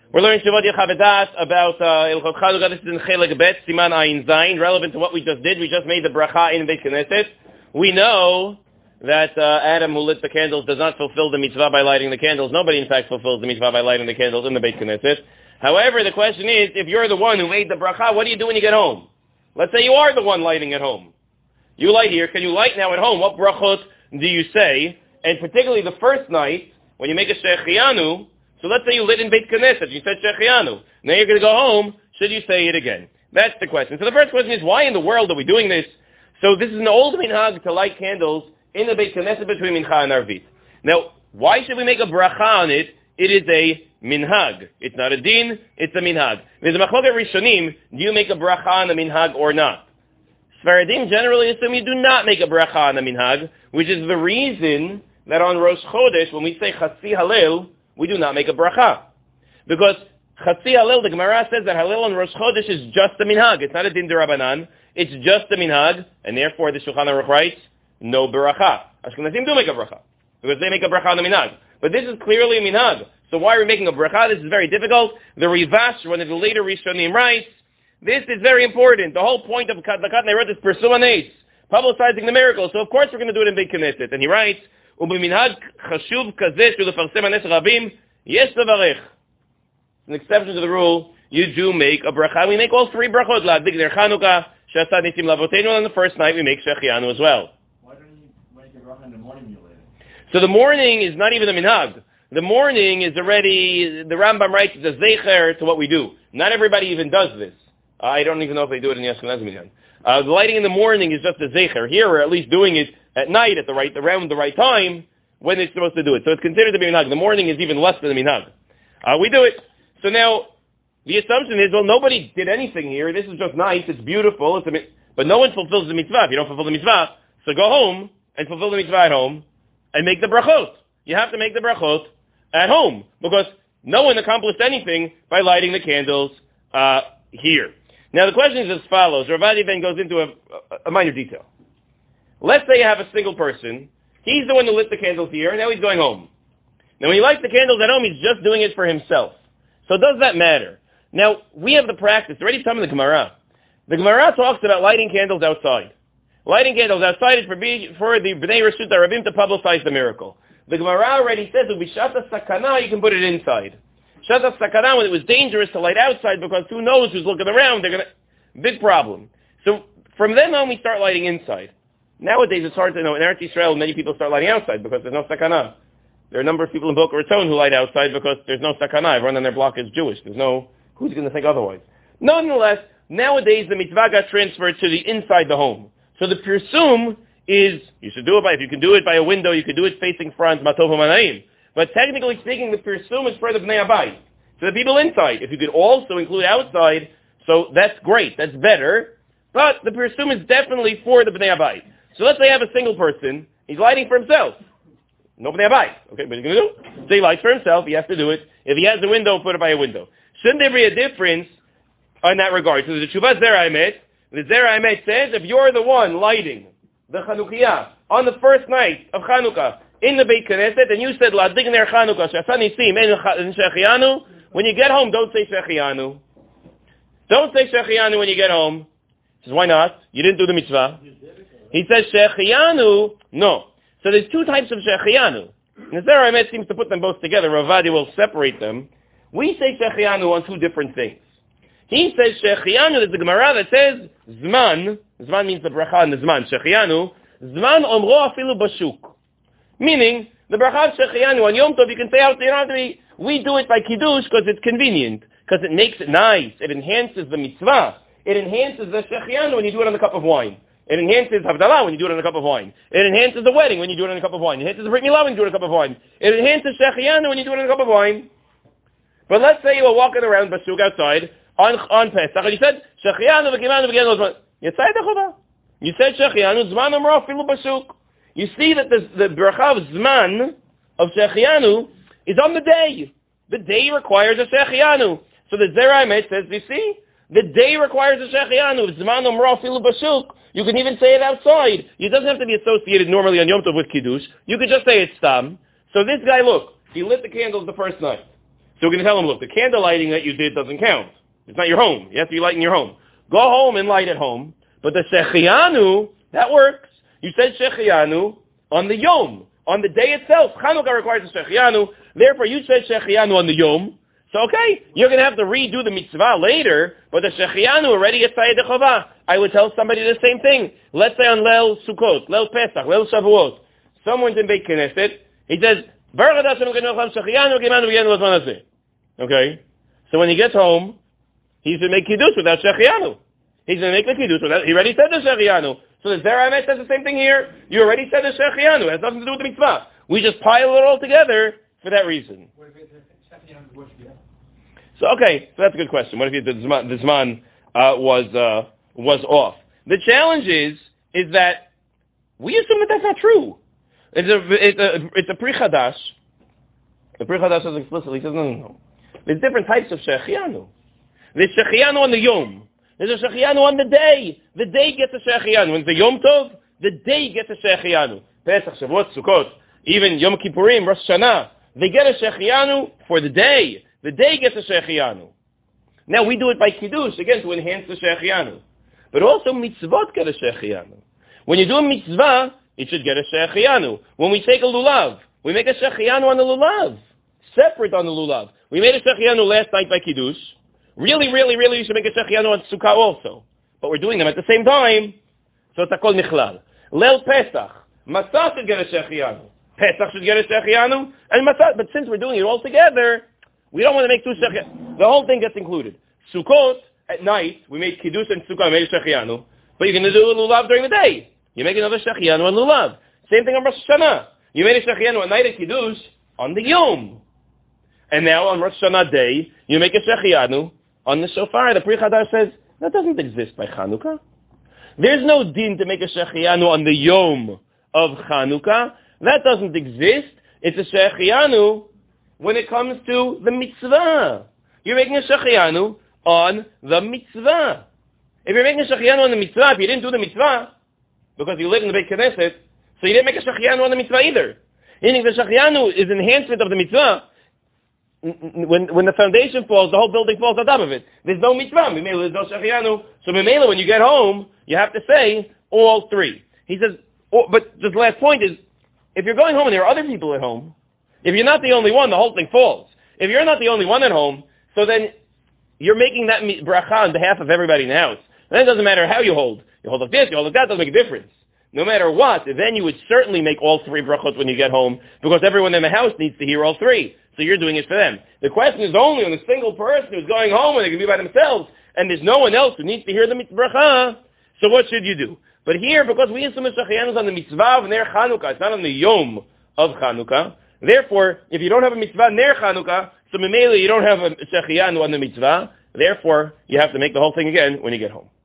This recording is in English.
We're learning Shabbat Yechavedat about Ilchot Chanukah. This is in Chelik Bet, Siman Ayin Zayin, relevant to what we just did. We just made the bracha in Beit Knesset. We know that Adam, who lit the candles, does not fulfill the mitzvah by lighting the candles. Nobody, in fact, fulfills the mitzvah by lighting the candles in the Beit Knesset. However, the question is, if you're the one who made the bracha, what do you do when you get home? Let's say you are the one lighting at home. You light here. Can you light now at home? What brachot do you say? And particularly the first night, when you make a Shechianu, so let's say you lit in Beit Knesset, you said Shechianu. Now you're going to go home, should you say it again? That's the question. So the first question is, why in the world are we doing this? So this is an old minhag to light candles in the Beit Knesset between Mincha and Arvit. Now, why should we make a bracha on it? It is a minhag. It's not a din, it's a minhag. There's a machloket rishonim, do you make a bracha on a minhag or not? Sfaradim generally assume you do not make a bracha on a minhag, which is the reason that on Rosh Chodesh, when we say Chatzi Halel, we do not make a bracha. Because Chatzi Halel, the Gemara says that Halel on Rosh Chodesh is just a minhag. It's not a din d'Rabbanan. It's just a minhag, and therefore the Shulchan Aruch writes, no bracha. Ashkenazim do make a bracha, because they make a bracha on the minhag. But this is clearly a minhag. So why are we making a bracha? This is very difficult. The Rivash, one of the later Rishonim, writes, this is very important. The whole point of the Katan Eirot is Persuan Eis, publicizing the miracle. So of course we're going to do it in Beit Knesset. And he writes, ובמנהג חשוב כזה שלפרסם הנס רבים, יש לברך. An exception to the rule, you do make a bracha. We make all three brachot. להדליק ner Chanukah, שעשה ניסים לאבותינו, and on the first night we make Shechianu as well. Why don't you make a bracha in the morning you later? So the morning is not even a minhag. The morning is already, the Rambam writes, it's a zecher to what we do. Not everybody even does this. I don't even know if they do it in the Ashkenaz minhag. The lighting in the morning is just a zecher. Here we're at least doing it at night, around the right time, when it's supposed to do it. So it's considered to be minhag. The morning is even less than a minhag. We do it. So now, the assumption is, well, nobody did anything here. This is just nice. It's beautiful. But no one fulfills the mitzvah. If you don't fulfill the mitzvah, so go home and fulfill the mitzvah at home and make the brachot. You have to make the brachot at home because no one accomplished anything by lighting the candles here. Now, the question is as follows. Rav Adi then goes into a minor detail. Let's say you have a single person. He's the one who lit the candles here, and now he's going home. Now, when he lights the candles at home, he's just doing it for himself. So does that matter? Now, we have the practice. Already come in the Gemara. The Gemara talks about lighting candles outside. Lighting candles outside is for the Bnei Reshut HaRabim to publicize the miracle. The Gemara already says, Ubishata Sakana, you can put it inside. Shata Sakana, when it was dangerous to light outside, because who knows who's looking around, big problem. So, from then on, we start lighting inside. Nowadays, it's hard to know. In Eretz Yisrael, many people start lighting outside because there's no sakana. There are a number of people in Boca Raton who light outside because there's no sakana. Everyone on their block is Jewish. Who's going to think otherwise? Nonetheless, nowadays, the mitzvah got transferred to the inside the home. So the pirsum is, you should do it if you can do it by a window, you can do it facing front, matov u'manayim. But technically speaking, the pirsum is for the bnei abayit. So the people inside. If you could also include outside, so that's great. That's better. But the pirsum is definitely for the bnei abayit. So let's say you have a single person, he's lighting for himself. No bnei abayit. Okay, what are you going to do? So he lights for himself, he has to do it. If he has a window, put it by a window. Shouldn't there be a difference in that regard? So the Teshuvah Zera Emet, the Zera Emet says, if you're the one lighting the Chanukiah on the first night of Chanukah in the Beit Knesset, and you said, La'adik ner Chanukah, Shasa Nisim, en Shechianu, when you get home, don't say Shechianu. Don't say Shechianu when you get home. He says, why not? You didn't do the mitzvah. He says Shechianu, no. So there's two types of Shechianu. And the Zera Emet seems to put them both together. Rav Adi will separate them. We say Shechianu on two different things. He says Shechianu, there's a Gemara that says Zman. Zman means the bracha and the Zman. Shechianu. Zman omro afilu bashuk. Meaning, the bracha of Shechianu on Yom Tov, you can say out there, we do it by Kiddush because it's convenient. Because it makes it nice. It enhances the mitzvah. It enhances the Shechianu when you do it on a cup of wine. It enhances Havdalah when you do it on a cup of wine. It enhances the wedding when you do it on a cup of wine. It enhances the Brit Milah when you do it on a cup of wine. It enhances Shechianu when you do it on a cup of wine. But let's say you were walking around Bashuk outside on Pesach, and you said, Shechianu v'kimanu v'genu zman. You said Shechianu, Zman amro afilu Bashuk. You see that the bracha of Zman, of Shechianu, is on the day. The day requires a Shechianu. So the Zera Emet says, you see, the day requires a Shechianu. Zman amro afilu Bashuk. You can even say it outside. It doesn't have to be associated normally on Yom Tov with Kiddush. You could just say it's Stam. So this guy, look, he lit the candles the first night. So we're going to tell him, look, the candle lighting that you did doesn't count. It's not your home. You have to be lighting your home. Go home and light at home. But the Shechianu, that works. You said Shechianu on the Yom, on the day itself. Chanukah requires a Shechianu. Therefore, you said Shechianu on the Yom. So, okay, you're going to have to redo the mitzvah later, but the Shechianu already is Sayyid Chovah. I would tell somebody the same thing. Let's say on Leil Sukkot, Leil Pesach, Leil Shavuot. Someone's in Beit Knesset. He says, okay? So when he gets home, he's going to make Kiddush without Shechianu. He's going to make the Kiddush without, he already said the Shechianu. So the Zera Emet says the same thing here. You already said the Shechianu. It has nothing to do with the mitzvah. We just pile it all together for that reason. So okay, so that's a good question. What if the Zman was off? The challenge is that we assume that that's not true. It's a Pri Chadash. The Pri Chadash says explicitly, he says, no. There's different types of Shechianu. There's Shechianu on the Yom. There's a Shechianu on the day. The day gets a Shechianu. When it's the Yom Tov, the day gets a Shechianu. Pesach, Shavuot, Sukkot, even Yom Kippurim, Rosh Hashanah, they get a Shechianu for the day. The day gets a Shechianu. Now we do it by Kiddush, again, to enhance the Shechianu. But also mitzvot get a Shechianu. When you do a mitzvah, it should get a Shechianu. When we take a lulav, we make a Shechianu on the lulav. Separate on the lulav. We made a Shechianu last night by Kiddush. Really, you should make a Shechianu on Sukkah also. But we're doing them at the same time. So it's a kol nichlal. Leil Pesach. Matzah should get a Shechianu. Pesach should get a Shechianu. And Matzah, but since we're doing it all together, we don't want to make two Shechianu. The whole thing gets included. Sukkot, at night, we made Kiddush and Sukkah, we made a Shechianu. But you're going to do a lulav during the day. You make another Shechianu on lulav. Same thing on Rosh Hashanah. You made a Shechianu at night at Kiddush on the Yom. And now on Rosh Hashanah day, you make a Shechianu on the Shofar. The Pri Chadash says, that doesn't exist by Chanukah. There's no din to make a Shechianu on the Yom of Chanukah. That doesn't exist. It's a Shechianu when it comes to the mitzvah. You're making a Shechianu on the mitzvah. If you're making a Shechianu on the mitzvah, if you didn't do the mitzvah, because you live in the Beit Knesset, so you didn't make a Shechianu on the mitzvah either. Meaning the Shechianu is enhancement of the mitzvah. When the foundation falls, the whole building falls on top of it. There's no mitzvah. There's no Shechianu. So Memela, when you get home, you have to say all three. He says, but the last point is, if you're going home and there are other people at home, if you're not the only one, the whole thing falls. If you're not the only one at home, so then you're making that bracha on behalf of everybody in the house. And then it doesn't matter how you hold. You hold like this, you hold like that, doesn't make a difference. No matter what, then you would certainly make all three brachot when you get home, because everyone in the house needs to hear all three. So you're doing it for them. The question is only on a single person who's going home and they can be by themselves, and there's no one else who needs to hear the bracha. So what should you do? But here, because we assume Shechianu is on the mitzvah of Ner Chanukah, it's not on the Yom of Chanukah. Therefore, if you don't have a mitzvah Ner Chanukah, so Memela you don't have a Shechianu on the mitzvah. Therefore, you have to make the whole thing again when you get home.